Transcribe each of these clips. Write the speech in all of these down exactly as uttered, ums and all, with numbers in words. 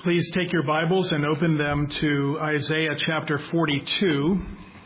Please take your Bibles and open them to Isaiah chapter forty-two.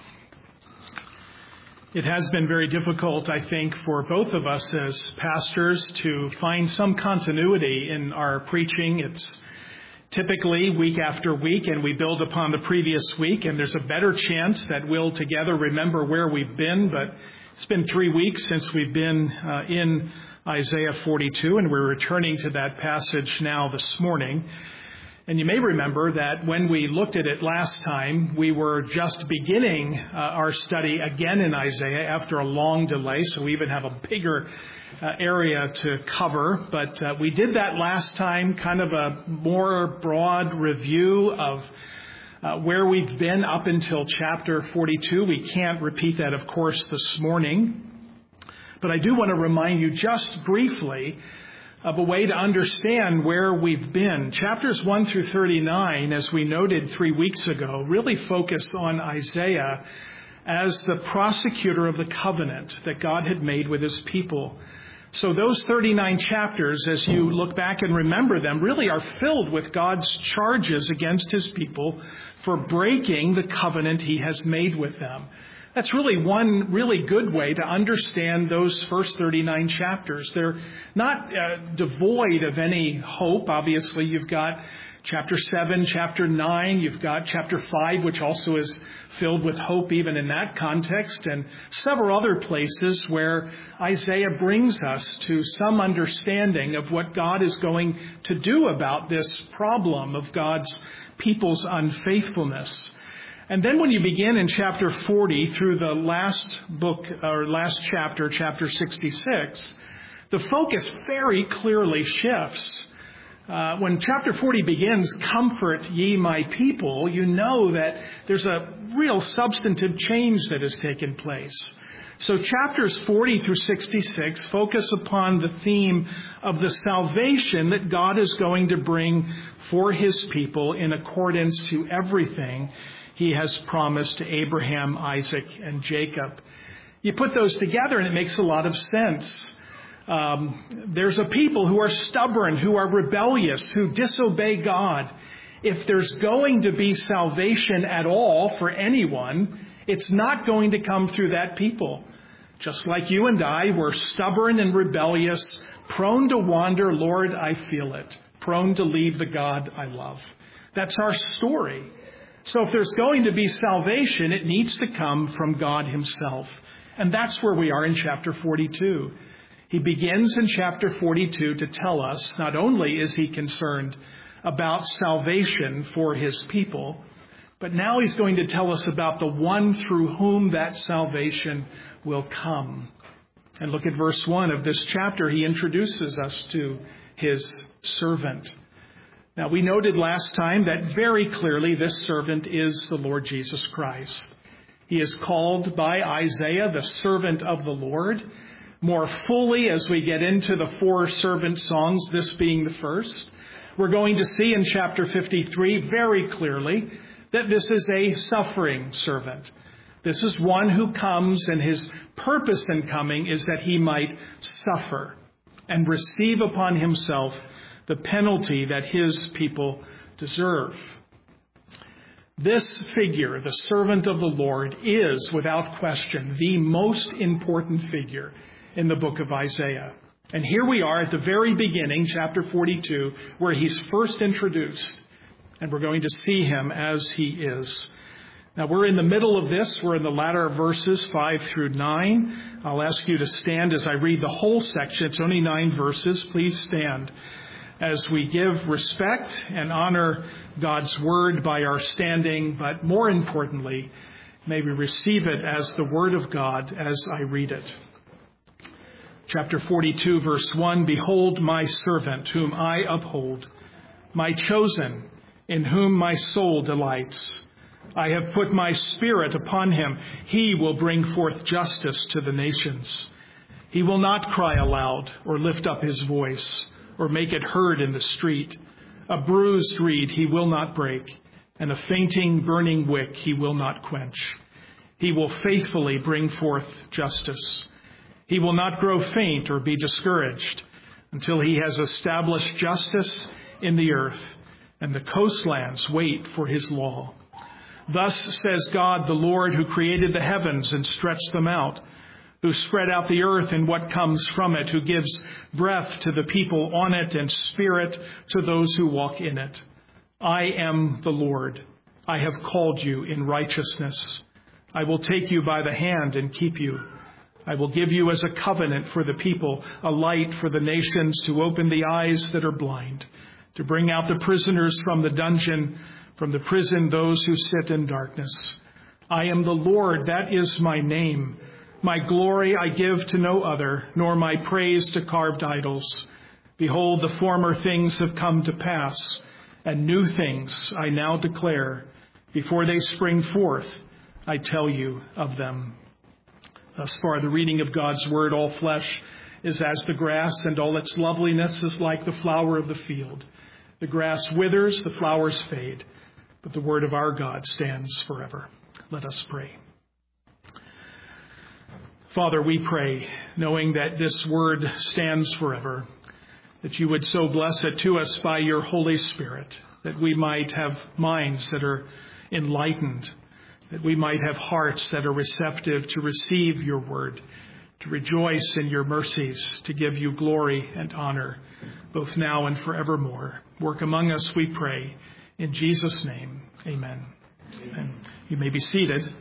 It has been very difficult, I think, for both of us as pastors to find some continuity in our preaching. It's typically week after week, and we build upon the previous week, and there's a better chance that we'll together remember where we've been. But it's been three weeks since we've been uh, in Isaiah forty-two, and we're returning to that passage now this morning. And you may remember that when we looked at it last time, we were just beginning uh, our study again in Isaiah after a long delay, so we even have a bigger uh, area to cover. But uh, we did that last time, kind of a more broad review of uh, where we've been up until chapter forty-two. We can't repeat that, of course, this morning. But I do want to remind you just briefly of a way to understand where we've been. Chapters one through thirty-nine, as we noted three weeks ago, really focus on Isaiah as the prosecutor of the covenant that God had made with his people. So those thirty-nine chapters, as you look back and remember them, really are filled with God's charges against his people for breaking the covenant he has made with them. That's really one really good way to understand those first thirty-nine chapters. They're not uh, devoid of any hope. Obviously, you've got chapter seven, chapter nine, you've got chapter five, which also is filled with hope even in that context, and several other places where Isaiah brings us to some understanding of what God is going to do about this problem of God's people's unfaithfulness. And then when you begin in chapter forty through the last book, or last chapter, chapter sixty-six, the focus very clearly shifts. Uh, when chapter forty begins, "Comfort ye my people," you know that there's a real substantive change that has taken place. So chapters forty through sixty-six focus upon the theme of the salvation that God is going to bring for his people in accordance to everything he has promised to Abraham, Isaac, and Jacob. You put those together and it makes a lot of sense. Um, there's a people who are stubborn, who are rebellious, who disobey God. If there's going to be salvation at all for anyone, it's not going to come through that people. Just like you and I, we're stubborn and rebellious, prone to wander, Lord, I feel it, prone to leave the God I love. That's our story. So if there's going to be salvation, it needs to come from God himself. And that's where we are in chapter forty-two. He begins in chapter forty-two to tell us not only is he concerned about salvation for his people, but now he's going to tell us about the one through whom that salvation will come. And look at verse one of this chapter. He introduces us to his servant. Now, we noted last time that very clearly this servant is the Lord Jesus Christ. He is called by Isaiah the servant of the Lord. More fully as we get into the four servant songs, this being the first, we're going to see in chapter fifty-three very clearly that this is a suffering servant. This is one who comes, and his purpose in coming is that he might suffer and receive upon himself the penalty that his people deserve. This figure, the servant of the Lord, is without question the most important figure in the book of Isaiah. And here we are at the very beginning, chapter forty-two, where he's first introduced. And we're going to see him as he is. Now, we're in the middle of this. We're in the latter verses, five through nine. I'll ask you to stand as I read the whole section. It's only nine verses. Please stand as we give respect and honor God's word by our standing, but more importantly, may we receive it as the word of God as I read it. Chapter forty-two, verse one, "Behold my servant, whom I uphold, my chosen, in whom my soul delights. I have put my spirit upon him. He will bring forth justice to the nations. He will not cry aloud or lift up his voice, or make it heard in the street. A bruised reed he will not break, and a fainting, burning wick he will not quench. He will faithfully bring forth justice. He will not grow faint or be discouraged until he has established justice in the earth. and the coastlands wait for his law. Thus says God, the Lord, who created the heavens and stretched them out, who spread out the earth and what comes from it, who gives breath to the people on it and spirit to those who walk in it. I am the Lord. I have called you in righteousness. I will take you by the hand and keep you. I will give you as a covenant for the people, a light for the nations, to open the eyes that are blind, to bring out the prisoners from the dungeon, from the prison those who sit in darkness. I am the Lord, that is my name. My glory I give to no other, nor my praise to carved idols. Behold, the former things have come to pass, and new things I now declare. Before they spring forth, I tell you of them. Thus far, the reading of God's word. All flesh is as the grass, and all its loveliness is like the flower of the field. The grass withers, the flowers fade, but the word of our God stands forever. Let us pray. Father, we pray, knowing that this word stands forever, that you would so bless it to us by your Holy Spirit, that we might have minds that are enlightened, that we might have hearts that are receptive to receive your word, to rejoice in your mercies, to give you glory and honor, both now and forevermore. Work among us, we pray. In Jesus' name, amen. Amen. You may be seated.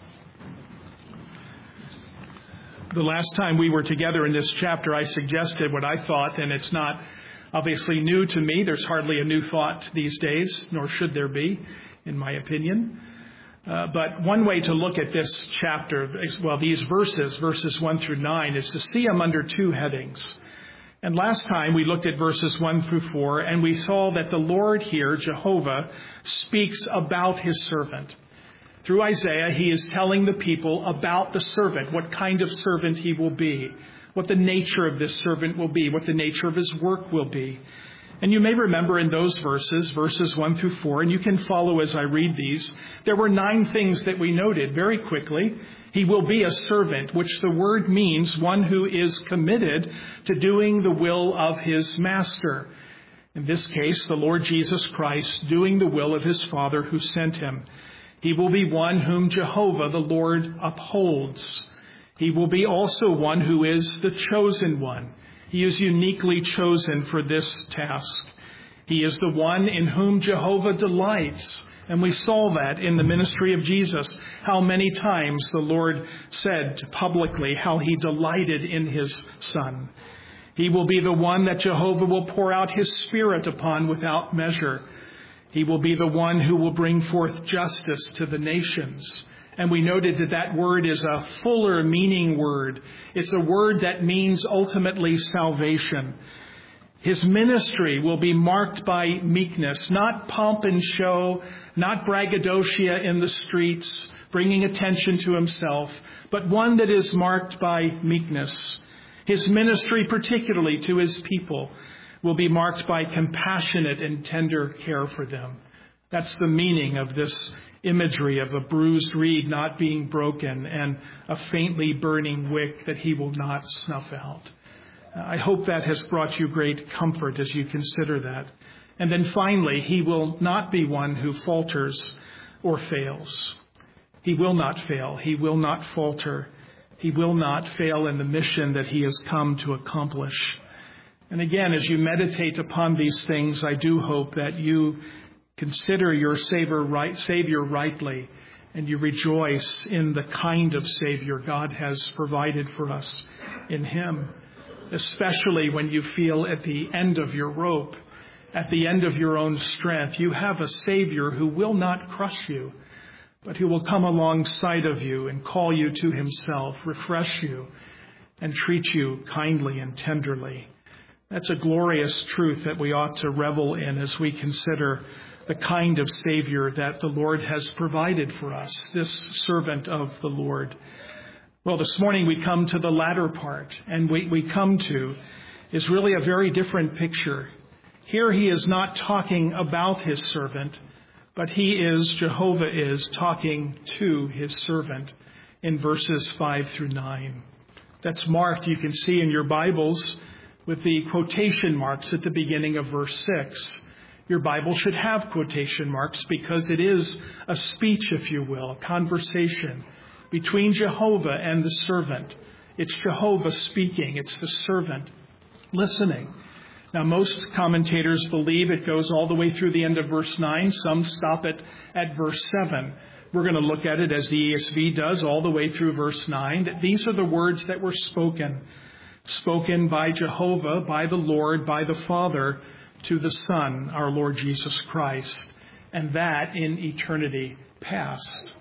The last time we were together in this chapter, I suggested what I thought, and it's not obviously new to me. There's hardly a new thought these days, nor should there be, in my opinion. Uh, but one way to look at this chapter, well, these verses, verses one through nine, is to see them under two headings. And last time we looked at verses one through four, and we saw that the Lord here, Jehovah, speaks about his servant. Through Isaiah, he is telling the people about the servant, what kind of servant he will be, what the nature of this servant will be, what the nature of his work will be. And you may remember in those verses, verses one through four, and you can follow as I read these, there were nine things that we noted very quickly. He will be a servant, which the word means one who is committed to doing the will of his master. In this case, the Lord Jesus Christ, doing the will of his Father who sent him. He will be one whom Jehovah, the Lord, upholds. He will be also one who is the chosen one. He is uniquely chosen for this task. He is the one in whom Jehovah delights. And we saw that in the ministry of Jesus, how many times the Lord said publicly how he delighted in his Son. He will be the one that Jehovah will pour out his Spirit upon without measure. He will be the one who will bring forth justice to the nations. And we noted that that word is a fuller meaning word. It's a word that means ultimately salvation. His ministry will be marked by meekness, not pomp and show, not braggadocio in the streets, bringing attention to himself, but one that is marked by meekness. His ministry, particularly to his people, will be marked by compassionate and tender care for them. That's the meaning of this imagery of a bruised reed not being broken and a faintly burning wick that he will not snuff out. I hope that has brought you great comfort as you consider that. And then finally, he will not be one who falters or fails. He will not fail. He will not falter. He will not fail in the mission that he has come to accomplish. And again, as you meditate upon these things, I do hope that you consider your Savior, right, Savior rightly, and you rejoice in the kind of Savior God has provided for us in him, especially when you feel at the end of your rope, at the end of your own strength. You have a Savior who will not crush you, but who will come alongside of you and call you to himself, refresh you, and treat you kindly and tenderly. That's a glorious truth that we ought to revel in as we consider the kind of Savior that the Lord has provided for us, this servant of the Lord. Well, this morning we come to the latter part, and we, we come to is really a very different picture. Here he is not talking about his servant, but he is, Jehovah is, talking to his servant in verses five through nine. That's marked, you can see in your Bibles, with the quotation marks at the beginning of verse six. Your Bible should have quotation marks because it is a speech, if you will, a conversation between Jehovah and the servant. It's Jehovah speaking. It's the servant listening. Now, most commentators believe it goes all the way through the end of verse nine. Some stop it at verse seven. We're going to look at it as the E S V does all the way through verse nine. That these are the words that were spoken, spoken by Jehovah, by the Lord, by the Father, to the Son, our Lord Jesus Christ, and that in eternity past.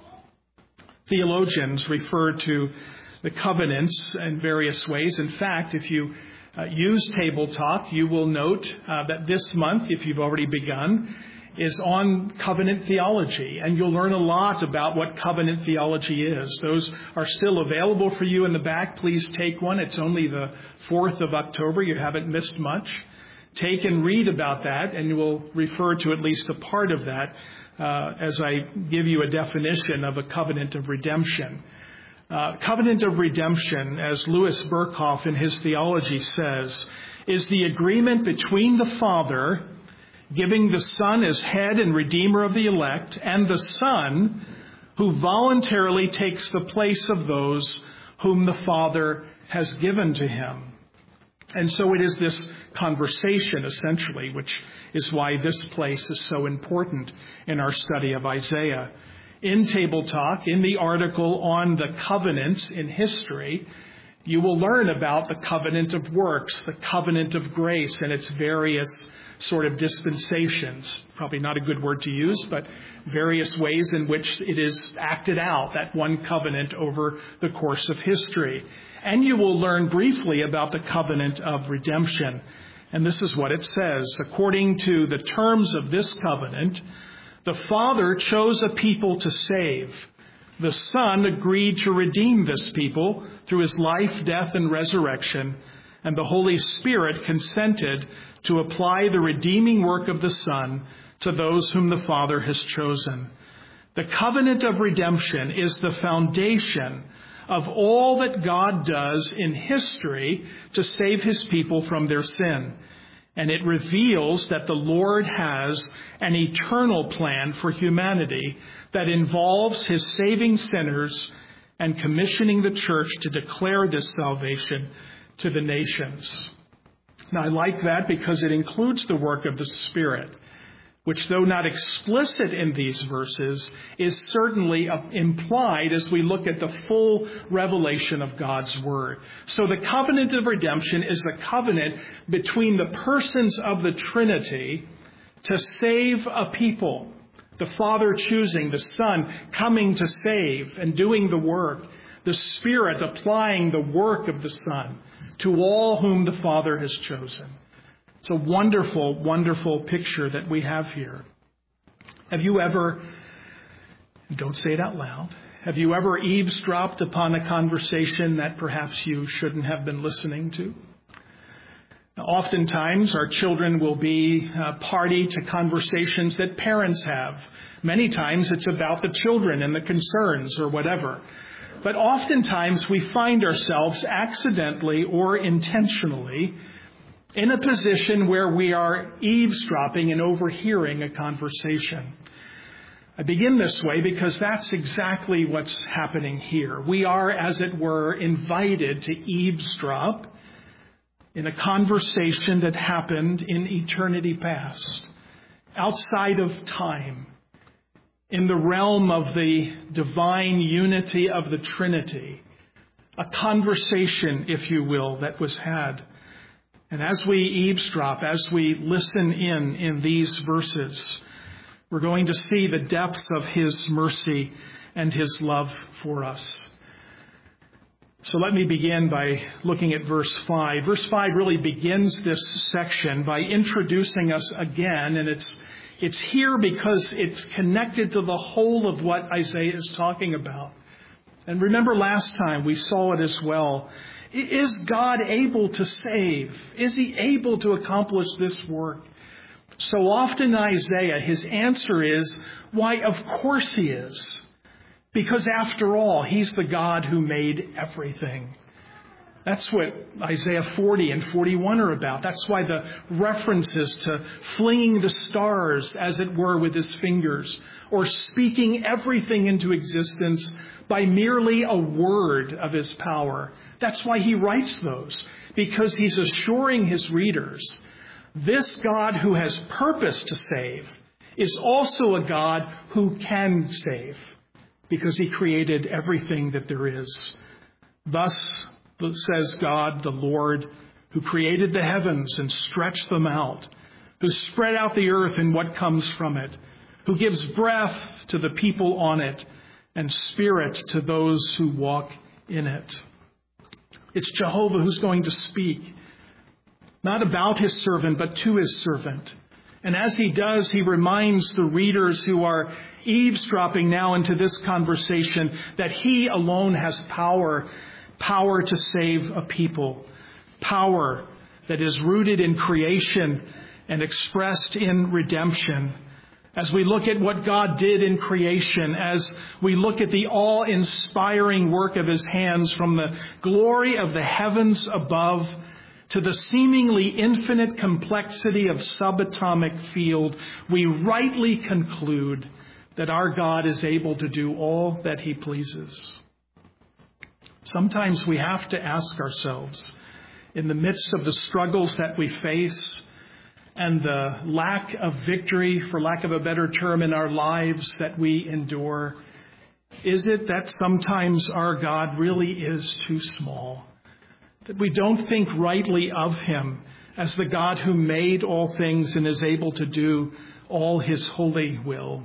Theologians refer to the covenants in various ways. In fact, if you uh, use Table Talk, you will note uh, that this month, if you've already begun, is on covenant theology, and you'll learn a lot about what covenant theology is. Those are still available for you in the back. Please take one. It's only the fourth of October. You haven't missed much. Take and read about that, and we'll refer to at least a part of that uh, as I give you a definition of a covenant of redemption. Uh, covenant of redemption, as Louis Berkhoff in his theology says, is the agreement between the Father giving the Son as head and redeemer of the elect, and the Son who voluntarily takes the place of those whom the Father has given to him. And so it is this conversation, essentially, which is why this place is so important in our study of Isaiah. In Table Talk, in the article on the covenants in history, you will learn about the covenant of works, the covenant of grace, and its various sort of dispensations. Probably not a good word to use, but various ways in which it is acted out, that one covenant over the course of history. And you will learn briefly about the covenant of redemption. And this is what it says. According to the terms of this covenant, the Father chose a people to save. The Son agreed to redeem this people through his life, death, and resurrection. And the Holy Spirit consented to apply the redeeming work of the Son to those whom the Father has chosen. The covenant of redemption is the foundation of all that God does in history to save his people from their sin. And it reveals that the Lord has an eternal plan for humanity that involves his saving sinners and commissioning the church to declare this salvation to the nations. Now, I like that because it includes the work of the Spirit, which, though not explicit in these verses, is certainly implied as we look at the full revelation of God's Word. So the covenant of redemption is the covenant between the persons of the Trinity to save a people. The Father choosing, the Son coming to save and doing the work, the Spirit applying the work of the Son to all whom the Father has chosen. It's a wonderful, wonderful picture that we have here. Have you ever, don't say it out loud, have you ever eavesdropped upon a conversation that perhaps you shouldn't have been listening to? Now, oftentimes, our children will be uh, party to conversations that parents have. Many times it's about the children and the concerns or whatever. But oftentimes we find ourselves accidentally or intentionally in a position where we are eavesdropping and overhearing a conversation. I begin this way because that's exactly what's happening here. We are, as it were, invited to eavesdrop in a conversation that happened in eternity past, outside of time, in the realm of the divine unity of the Trinity, a conversation, if you will, that was had. And as we eavesdrop, as we listen in in these verses, we're going to see the depths of his mercy and his love for us. So let me begin by looking at verse five. Verse five really begins this section by introducing us again, and it's It's here because it's connected to the whole of what Isaiah is talking about. And remember last time we saw it as well. Is God able to save? Is he able to accomplish this work? So often in Isaiah, his answer is, why, of course he is. Because after all, he's the God who made everything. That's what Isaiah forty and forty-one are about. That's why the references to flinging the stars, as it were, with his fingers, or speaking everything into existence by merely a word of his power. That's why he writes those, because he's assuring his readers, this God who has purpose to save is also a God who can save, because he created everything that there is. Thus, says God, the Lord, who created the heavens and stretched them out, who spread out the earth and what comes from it, who gives breath to the people on it and spirit to those who walk in it. It's Jehovah who's going to speak, not about his servant, but to his servant. And as he does, he reminds the readers who are eavesdropping now into this conversation that he alone has power, power to save a people, power that is rooted in creation and expressed in redemption. As we look at what God did in creation, as we look at the awe-inspiring work of his hands, from the glory of the heavens above to the seemingly infinite complexity of subatomic field, we rightly conclude that our God is able to do all that he pleases. Sometimes we have to ask ourselves, in the midst of the struggles that we face and the lack of victory, for lack of a better term, in our lives that we endure, is it that sometimes our God really is too small? That we don't think rightly of him as the God who made all things and is able to do all his holy will?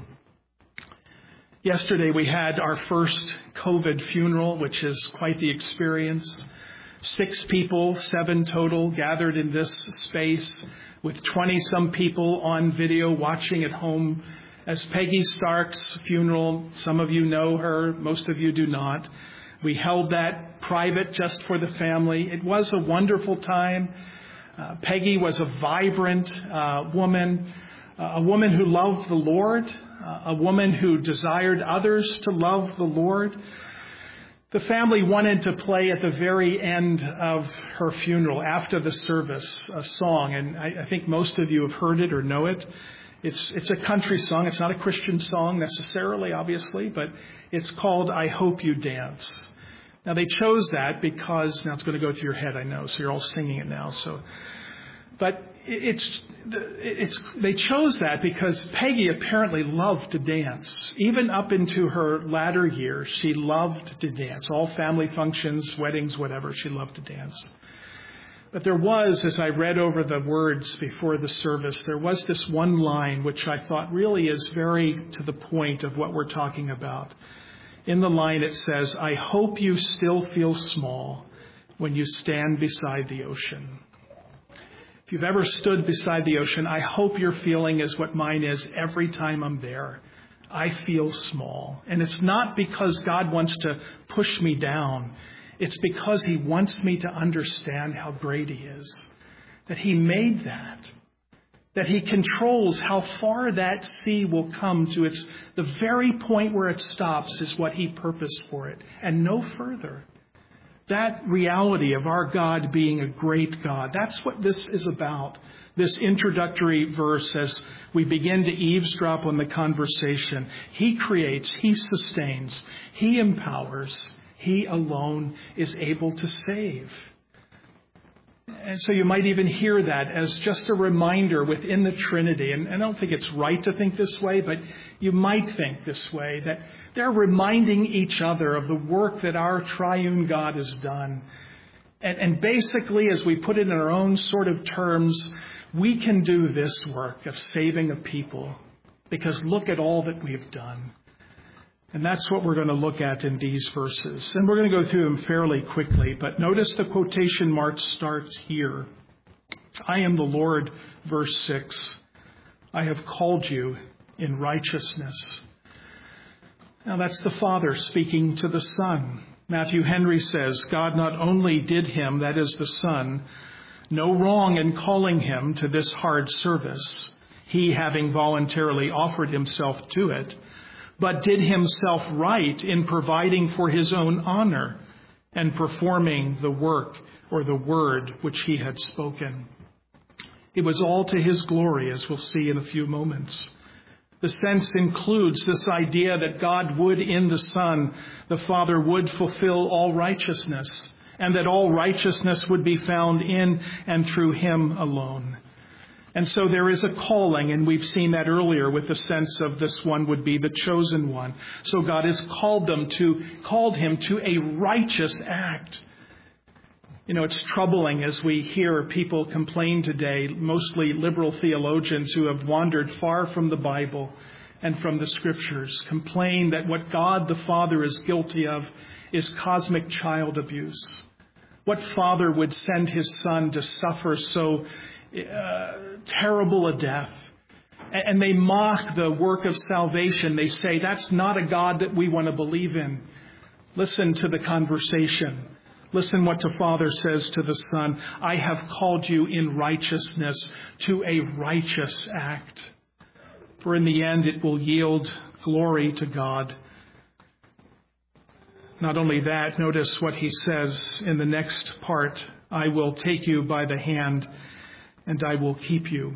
Yesterday we had our first COVID funeral, which is quite the experience. Six people, seven total, gathered in this space with twenty-some people on video watching at home as Peggy Stark's funeral. Some of you know her, most of you do not. We held that private just for the family. It was a wonderful time. Uh, Peggy was a vibrant uh, woman, uh, a woman who loved the Lord, uh, a woman who desired others to love the Lord. The family wanted to play at the very end of her funeral, after the service, a song, and I, I think most of you have heard it or know it. It's it's a country song. It's not a Christian song necessarily, obviously, but it's called "I Hope You Dance." Now, they chose that because, now it's going to go to your head, I know, so you're all singing it now. So, but it's it's they chose that because Peggy apparently loved to dance. Even up into her latter years, she loved to dance. All family functions, weddings, whatever, she loved to dance. But there was, as I read over the words before the service, there was this one line which I thought really is very to the point of what we're talking about. In the line it says, "I hope you still feel small when you stand beside the ocean." If you've ever stood beside the ocean, I hope your feeling is what mine is every time I'm there. I feel small. And it's not because God wants to push me down. It's because he wants me to understand how great he is. That he made that. That he controls how far that sea will come to its, the very point where it stops is what he purposed for it, and no further. That reality of our God being a great God, that's what this is about. This introductory verse, as we begin to eavesdrop on the conversation. He creates, he sustains, he empowers, he alone is able to save. And so you might even hear that as just a reminder within the Trinity. And I don't think it's right to think this way, but you might think this way, that they're reminding each other of the work that our triune God has done. And, and basically, as we put it in our own sort of terms, we can do this work of saving a people because look at all that we've done. And that's what we're going to look at in these verses. And we're going to go through them fairly quickly. But notice the quotation mark starts here. I am the Lord, verse six. I have called you in righteousness. Now that's the Father speaking to the Son. Matthew Henry says, God not only did him, that is the Son, no wrong in calling him to this hard service, he having voluntarily offered himself to it, but did himself right in providing for his own honor and performing the work or the word which he had spoken. It was all to his glory, as we'll see in a few moments. The sense includes this idea that God would, in the Son, the Father would fulfill all righteousness, and that all righteousness would be found in and through him alone. And so there is a calling, and we've seen that earlier with the sense of this one would be the chosen one. So God has called them to, called him to a righteous act. You know, it's troubling as we hear people complain today, mostly liberal theologians who have wandered far from the Bible and from the Scriptures, complain that what God the Father is guilty of is cosmic child abuse. What father would send his son to suffer so uh, terrible a death? And they mock the work of salvation. They say, that's not a God that we want to believe in. Listen to the conversation. Listen what the Father says to the Son. I have called you in righteousness to a righteous act. For in the end it will yield glory to God. Not only that, notice what he says in the next part. I will take you by the hand and I will keep you.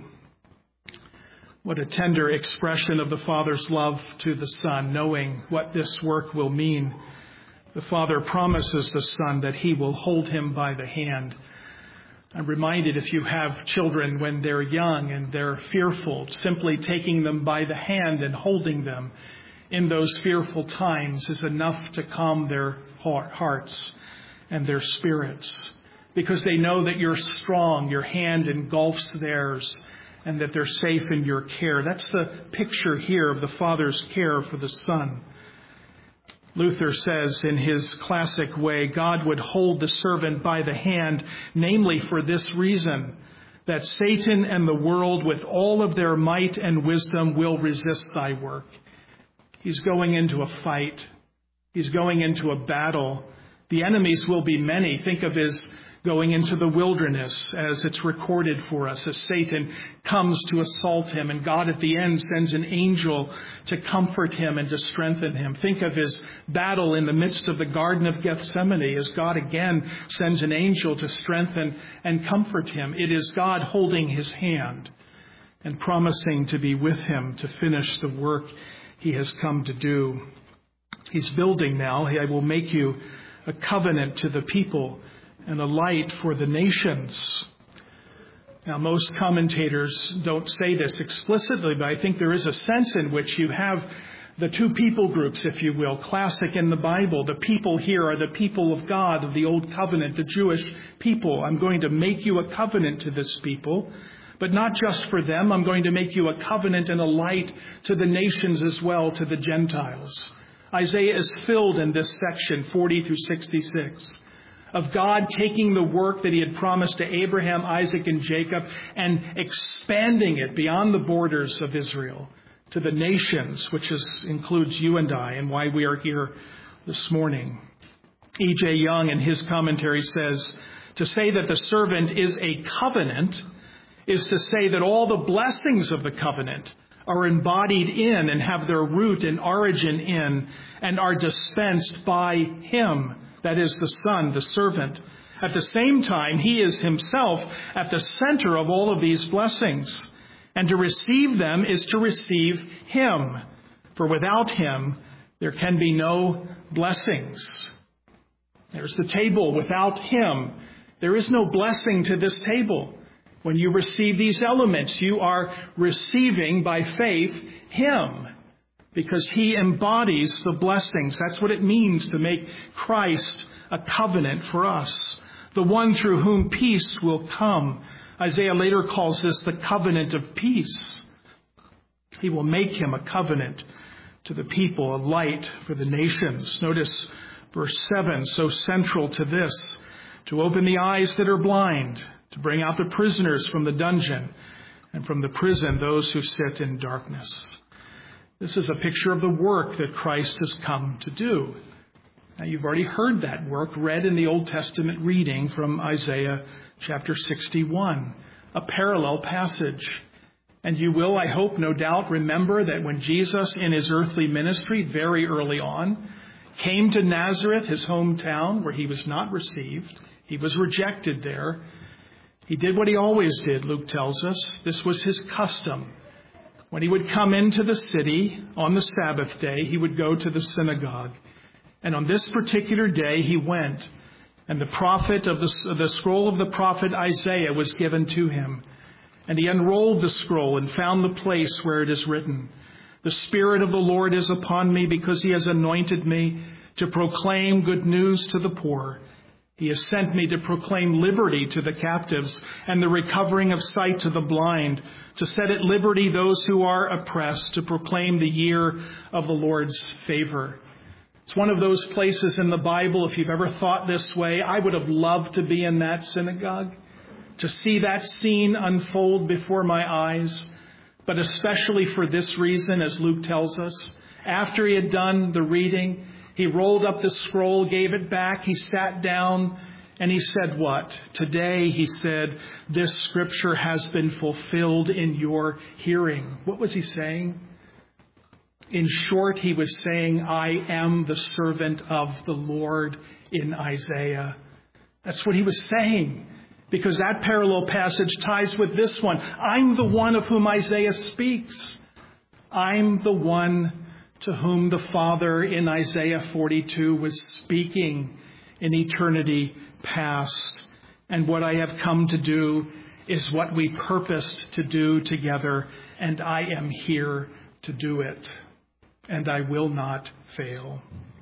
What a tender expression of the Father's love to the Son, knowing what this work will mean. The Father promises the Son that he will hold him by the hand. I'm reminded, if you have children when they're young and they're fearful, simply taking them by the hand and holding them in those fearful times is enough to calm their hearts and their spirits, because they know that you're strong, your hand engulfs theirs, and that they're safe in your care. That's the picture here of the Father's care for the Son. Luther says in his classic way, God would hold the servant by the hand, namely for this reason, that Satan and the world with all of their might and wisdom will resist thy work. He's going into a fight. He's going into a battle. The enemies will be many. Think of his going into the wilderness as it's recorded for us, as Satan comes to assault him, and God at the end sends an angel to comfort him and to strengthen him. Think of his battle in the midst of the Garden of Gethsemane as God again sends an angel to strengthen and comfort him. It is God holding his hand and promising to be with him to finish the work he has come to do. He's building now. I will make you a covenant to the people and a light for the nations. Now, most commentators don't say this explicitly, but I think there is a sense in which you have the two people groups, if you will, classic in the Bible. The people here are the people of God, of the Old Covenant, the Jewish people. I'm going to make you a covenant to this people, but not just for them. I'm going to make you a covenant and a light to the nations as well, to the Gentiles. Isaiah is filled in this section, forty through sixty-six. Of God taking the work that he had promised to Abraham, Isaac, and Jacob and expanding it beyond the borders of Israel to the nations, which is, includes you and I, and why we are here this morning. E J Young in his commentary says, to say that the servant is a covenant is to say that all the blessings of the covenant are embodied in and have their root and origin in and are dispensed by him. That is the Son, the servant. At the same time, he is himself at the center of all of these blessings. And to receive them is to receive him. For without him, there can be no blessings. There's the table. Without him, there is no blessing to this table. When you receive these elements, you are receiving by faith him, because he embodies the blessings. That's what it means to make Christ a covenant for us, the one through whom peace will come. Isaiah later calls this the covenant of peace. He will make him a covenant to the people, a light for the nations. Notice verse seven, so central to this, to open the eyes that are blind, to bring out the prisoners from the dungeon, and from the prison those who sit in darkness. This is a picture of the work that Christ has come to do. Now, you've already heard that work read in the Old Testament reading from Isaiah chapter sixty-one, a parallel passage. And you will, I hope, no doubt, remember that when Jesus, in his earthly ministry, very early on, came to Nazareth, his hometown, where he was not received, He was rejected there. He did what he always did, Luke tells us. This was his custom. When he would come into the city on the Sabbath day, he would go to the synagogue. And on this particular day, he went. And the prophet of the, the scroll of the prophet Isaiah was given to him. And he unrolled the scroll and found the place where it is written, "The Spirit of the Lord is upon me, because he has anointed me to proclaim good news to the poor. He has sent me to proclaim liberty to the captives and the recovering of sight to the blind, to set at liberty those who are oppressed, to proclaim the year of the Lord's favor." It's one of those places in the Bible, if you've ever thought this way, I would have loved to be in that synagogue, to see that scene unfold before my eyes, but especially for this reason, as Luke tells us. After he had done the reading, he rolled up the scroll, gave it back, he sat down, and he said what? Today, he said, this scripture has been fulfilled in your hearing. What was he saying? In short, he was saying, I am the servant of the Lord in Isaiah. That's what he was saying, because that parallel passage ties with this one. I'm the one of whom Isaiah speaks. I'm the one to whom the Father in Isaiah forty-two was speaking in eternity past. And what I have come to do is what we purposed to do together, and I am here to do it. And I will not fail.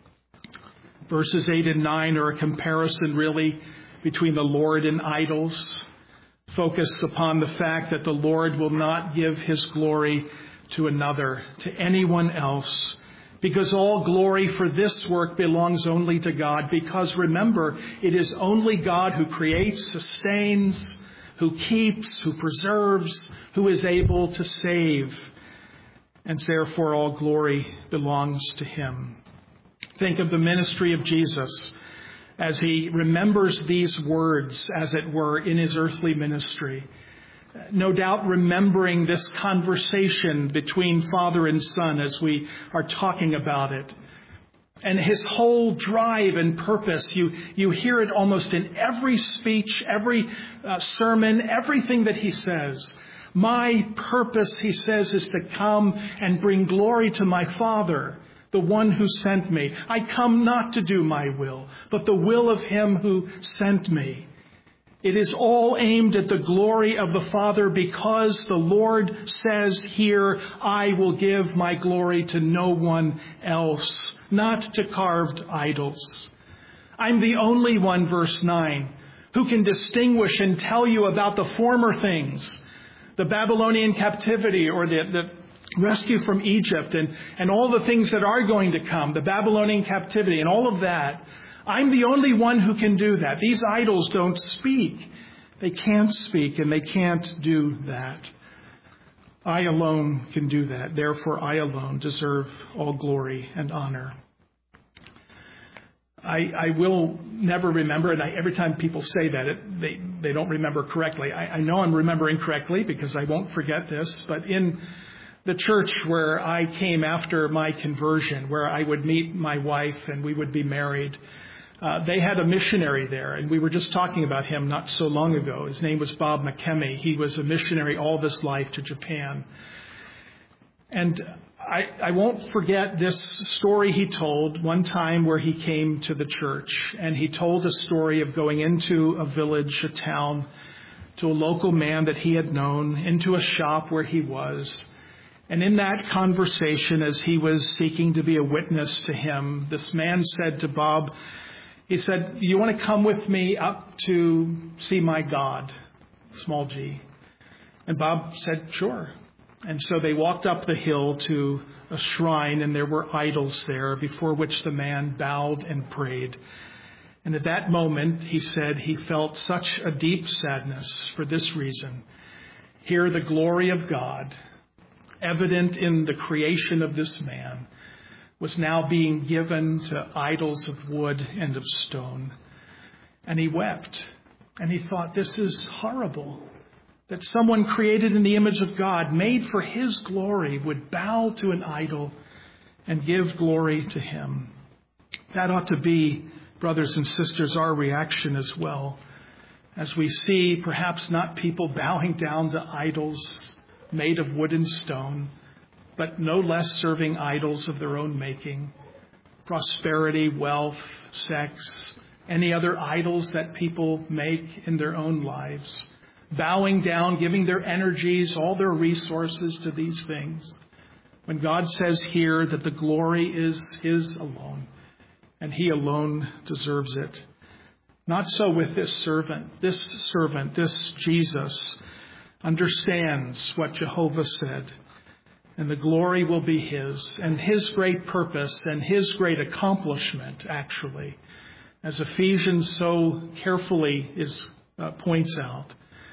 Verses eight and nine are a comparison, really, between the Lord and idols. Focus upon the fact that the Lord will not give his glory to another, to anyone else, because all glory for this work belongs only to God. Because remember, it is only God who creates, sustains, who keeps, who preserves, who is able to save. And therefore all glory belongs to him. Think of the ministry of Jesus as he remembers these words, as it were, in his earthly ministry. No doubt remembering this conversation between Father and Son as we are talking about it. And his whole drive and purpose, you, you hear it almost in every speech, every uh, sermon, everything that he says. My purpose, he says, is to come and bring glory to my Father, the one who sent me. I come not to do my will, but the will of him who sent me. It is all aimed at the glory of the Father, because the Lord says here, I will give my glory to no one else, not to carved idols. I'm the only one, verse nine, who can distinguish and tell you about the former things, the Babylonian captivity or the, the rescue from Egypt and, and all the things that are going to come, the Babylonian captivity and all of that. I'm the only one who can do that. These idols don't speak. They can't speak, and they can't do that. I alone can do that. Therefore, I alone deserve all glory and honor. I, I will never remember, and I, every time people say that, it, they, they don't remember correctly. I, I know I'm remembering correctly because I won't forget this, but in the church where I came after my conversion, where I would meet my wife and we would be married, uh, they had a missionary there, and we were just talking about him not so long ago. His name was Bob McKemmy. He was a missionary all of his life to Japan. And I, I won't forget this story he told one time where he came to the church, and he told a story of going into a village, a town, to a local man that he had known, into a shop where he was. And in that conversation, as he was seeking to be a witness to him, this man said to Bob, he said, you want to come with me up to see my God, small g? And Bob said, sure. And so they walked up the hill to a shrine, and there were idols there before which the man bowed and prayed. And at that moment, he said he felt such a deep sadness for this reason. Here the glory of God, evident in the creation of this man, was now being given to idols of wood and of stone. And he wept, and he thought, this is horrible. That someone created in the image of God, made for his glory, would bow to an idol and give glory to him. That ought to be brothers and sisters, our reaction as well, as we see perhaps not people bowing down to idols made of wood and stone, but no less serving idols of their own making, prosperity, wealth, sex, any other idols that people make in their own lives, bowing down, giving their energies, all their resources to these things. When God says here that the glory is His alone, and He alone deserves it. Not so with this servant. This servant, this Jesus, understands what Jehovah said, and the glory will be His, and His great purpose and His great accomplishment, actually, as Ephesians so carefully is uh, points out,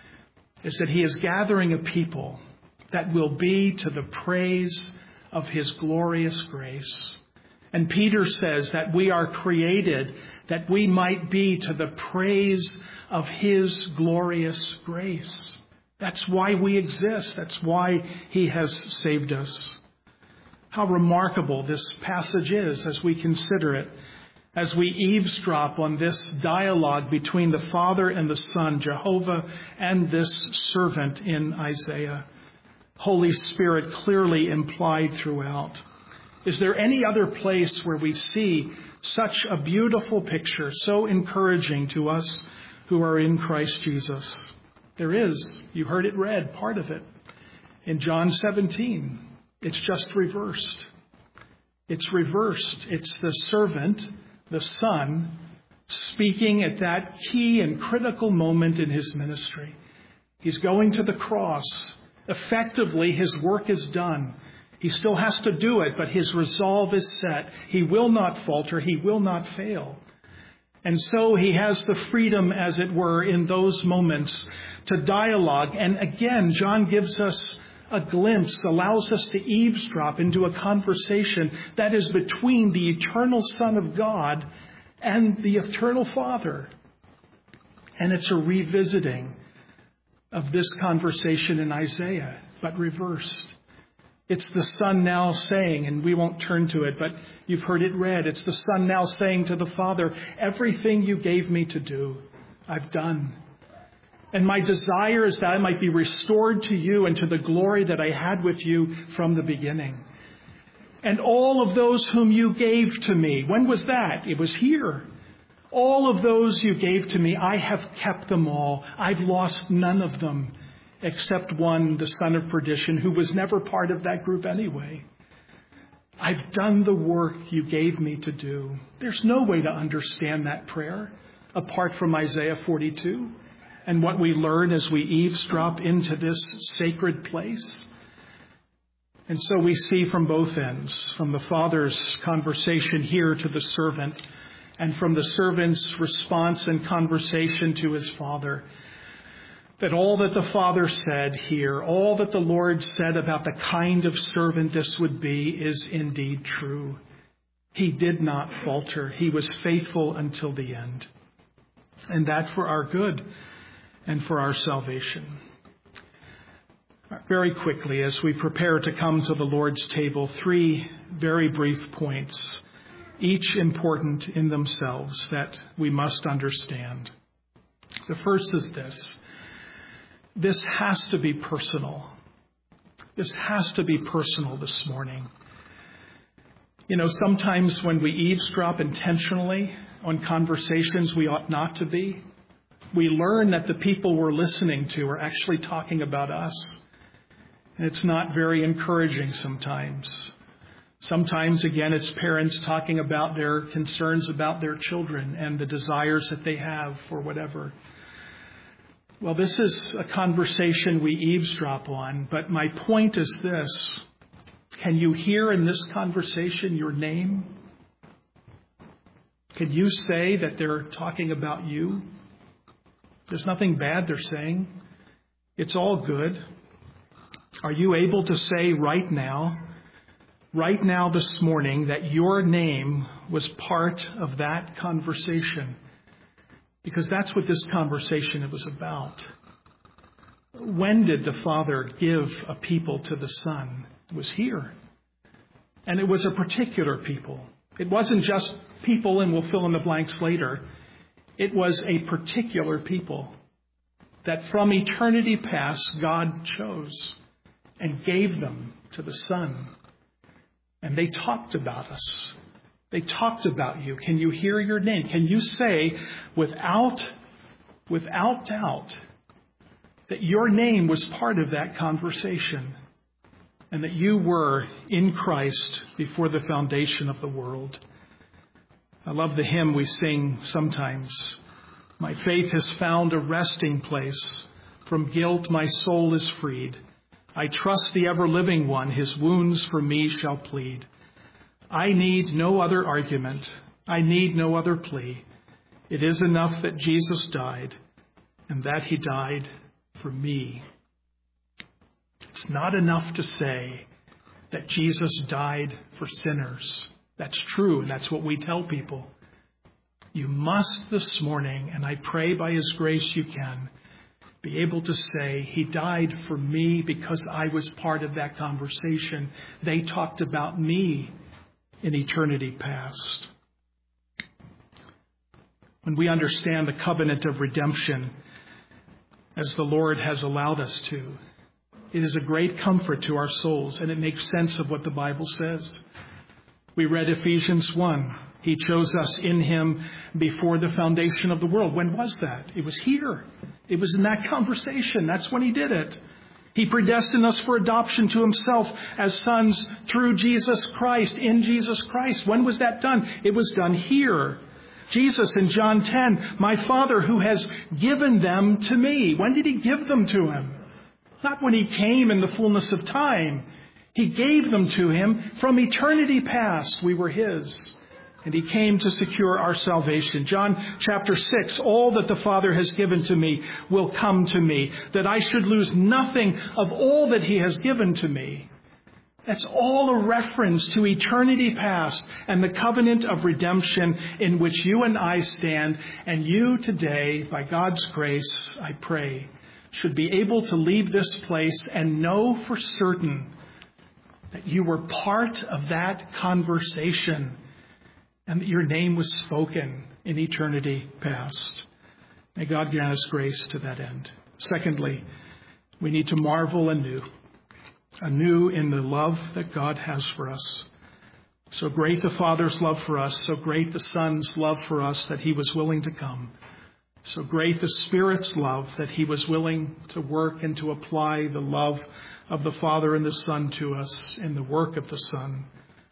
is that He is gathering a people that will be to the praise of His glorious grace. And Peter says that we are created that we might be to the praise of His glorious grace. That's why we exist. That's why He has saved us. How remarkable this passage is as we consider it, as we eavesdrop on this dialogue between the Father and the Son, Jehovah and this servant in Isaiah. Holy Spirit clearly implied throughout. Is there any other place where we see such a beautiful picture, so encouraging to us who are in Christ Jesus? There is. You heard it read, part of it. In John seventeen, it's just reversed. It's reversed. It's the servant, the Son, speaking at that key and critical moment in His ministry. He's going to the cross. Effectively, His work is done. He still has to do it, but His resolve is set. He will not falter. He will not fail. And so He has the freedom, as it were, in those moments to dialogue. And again, John gives us a glimpse, allows us to eavesdrop into a conversation that is between the eternal Son of God and the eternal Father. And it's a revisiting of this conversation in Isaiah, but reversed. It's the Son now saying, and we won't turn to it, but you've heard it read. It's the Son now saying to the Father, everything you gave me to do, I've done. And my desire is that I might be restored to you and to the glory that I had with you from the beginning. And all of those whom you gave to me, when was that? It was here. All of those you gave to me, I have kept them all. I've lost none of them. Except one, the son of perdition, who was never part of that group anyway. I've done the work you gave me to do. There's no way to understand that prayer apart from Isaiah forty-two and what we learn as we eavesdrop into this sacred place. And so we see from both ends, from the Father's conversation here to the servant, and from the servant's response and conversation to his Father, that all that the Father said here, all that the Lord said about the kind of servant this would be, is indeed true. He did not falter. He was faithful until the end. And that for our good and for our salvation. Very quickly, as we prepare to come to the Lord's table, three very brief points, each important in themselves, that we must understand. The first is this. This has to be personal. This has to be personal this morning. You know, sometimes when we eavesdrop intentionally on conversations we ought not to be, we learn that the people we're listening to are actually talking about us. And it's not very encouraging sometimes. Sometimes, again, it's parents talking about their concerns about their children and the desires that they have for whatever. Well, this is a conversation we eavesdrop on, but my point is this. Can you hear in this conversation your name? Can you say that they're talking about you? There's nothing bad they're saying. It's all good. Are you able to say right now, right now this morning, that your name was part of that conversation? Because that's what this conversation was about. When did the Father give a people to the Son? It was here. And it was a particular people. It wasn't just people, and we'll fill in the blanks later. It was a particular people that from eternity past God chose and gave them to the Son. And they talked about us. They talked about you. Can you hear your name? Can you say without, without doubt that your name was part of that conversation and that you were in Christ before the foundation of the world? I love the hymn we sing sometimes. My faith has found a resting place. From guilt my soul is freed. I trust the ever-living one. His wounds for me shall plead. I need no other argument. I need no other plea. It is enough that Jesus died, and that he died for me. It's not enough to say that Jesus died for sinners. That's true, and that's what we tell people. You must this morning, and I pray by his grace you can, be able to say, he died for me because I was part of that conversation. They talked about me in eternity past. When we understand the covenant of redemption, as the Lord has allowed us to, it is a great comfort to our souls, and it makes sense of what the Bible says. We read Ephesians one. He chose us in him before the foundation of the world. When was that? It was here. It was in that conversation. That's when he did it. He predestined us for adoption to himself as sons through Jesus Christ, in Jesus Christ. When was that done? It was done here. Jesus in John ten, my Father who has given them to me. When did he give them to him? Not when he came in the fullness of time. He gave them to him from eternity past. We were his. And he came to secure our salvation. John chapter six, all that the Father has given to me will come to me, that I should lose nothing of all that he has given to me. That's all a reference to eternity past and the covenant of redemption in which you and I stand. And you today, by God's grace, I pray, should be able to leave this place and know for certain that you were part of that conversation and that your name was spoken in eternity past. May God grant us grace to that end. Secondly, we need to marvel anew, anew in the love that God has for us. So great the Father's love for us, so great the Son's love for us that he was willing to come. So great the Spirit's love that he was willing to work and to apply the love of the Father and the Son to us in the work of the Son.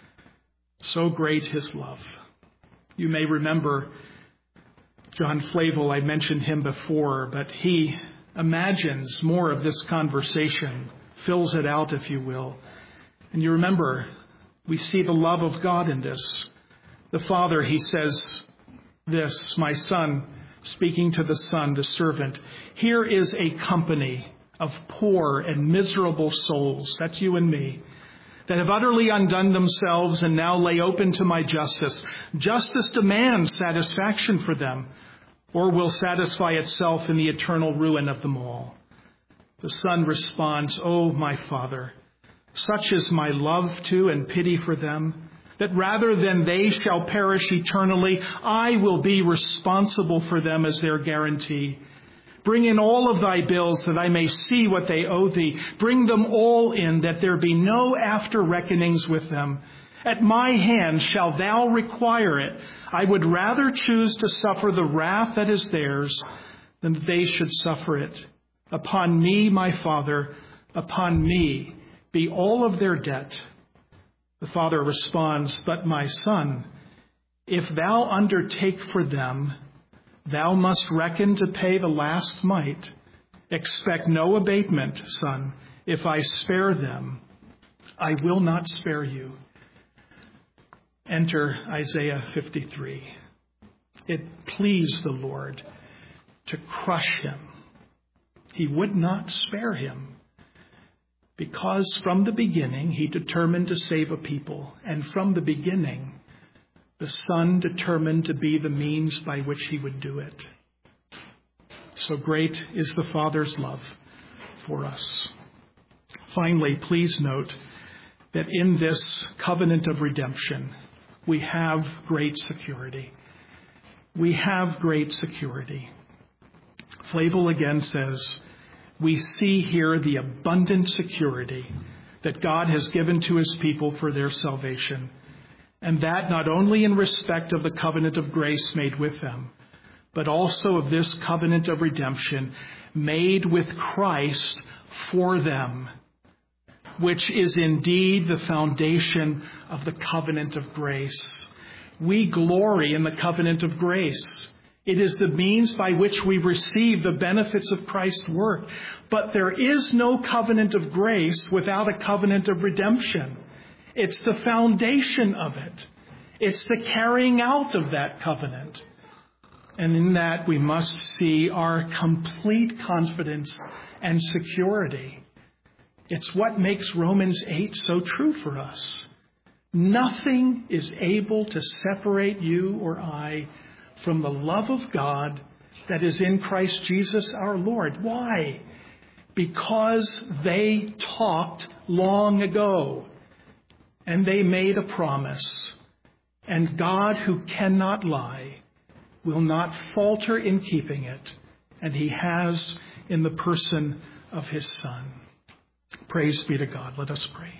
So great his love. You may remember John Flavel. I mentioned him before, but he imagines more of this conversation, fills it out, if you will. And you remember, we see the love of God in this. The Father, he says this, my Son, speaking to the Son, the servant, here is a company of poor and miserable souls, that's you and me, that have utterly undone themselves and now lay open to my justice. Justice demands satisfaction for them, or will satisfy itself in the eternal ruin of them all. The Son responds, oh, my Father, such is my love to and pity for them, that rather than they shall perish eternally, I will be responsible for them as their guarantee. Bring in all of thy bills that I may see what they owe thee. Bring them all in, that there be no after reckonings with them. At my hand shall thou require it. I would rather choose to suffer the wrath that is theirs than that they should suffer it. Upon me, my Father, upon me be all of their debt. The Father responds, but my Son, if thou undertake for them, thou must reckon to pay the last mite. Expect no abatement, Son. If I spare them, I will not spare you. Enter Isaiah fifty-three. It pleased the Lord to crush him. He would not spare him, because from the beginning he determined to save a people, and from the beginning the Son determined to be the means by which he would do it. So great is the Father's love for us. Finally, please note that in this covenant of redemption, we have great security. We have great security. Flavel again says, we see here the abundant security that God has given to his people for their salvation, and that not only in respect of the covenant of grace made with them, but also of this covenant of redemption made with Christ for them, which is indeed the foundation of the covenant of grace. We glory in the covenant of grace. It is the means by which we receive the benefits of Christ's work. But there is no covenant of grace without a covenant of redemption. It's the foundation of it. It's the carrying out of that covenant. And in that we must see our complete confidence and security. It's what makes Romans eight so true for us. Nothing is able to separate you or I from the love of God that is in Christ Jesus our Lord. Why? Because they talked long ago and they made a promise. And God, who cannot lie, will not falter in keeping it. And he has in the person of his Son. Praise be to God. Let us pray.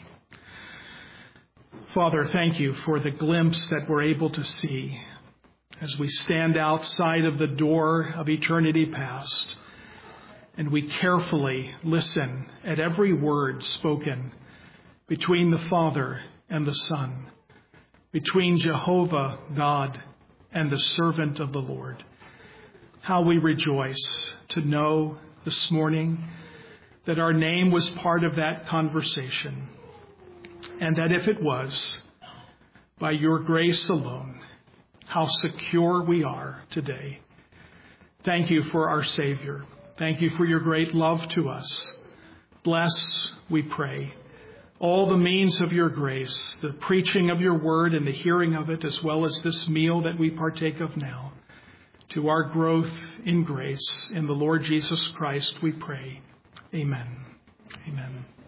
Father, thank you for the glimpse that we're able to see as we stand outside of the door of eternity past and we carefully listen at every word spoken between the Father and the Son, between Jehovah, God, and the servant of the Lord. How we rejoice to know this morning that our name was part of that conversation, and that if it was, by your grace alone, how secure we are today. Thank you for our Savior. Thank you for your great love to us. Bless, we pray, all the means of your grace, the preaching of your word and the hearing of it, as well as this meal that we partake of now. To our growth in grace in the Lord Jesus Christ, we pray. Amen. Amen.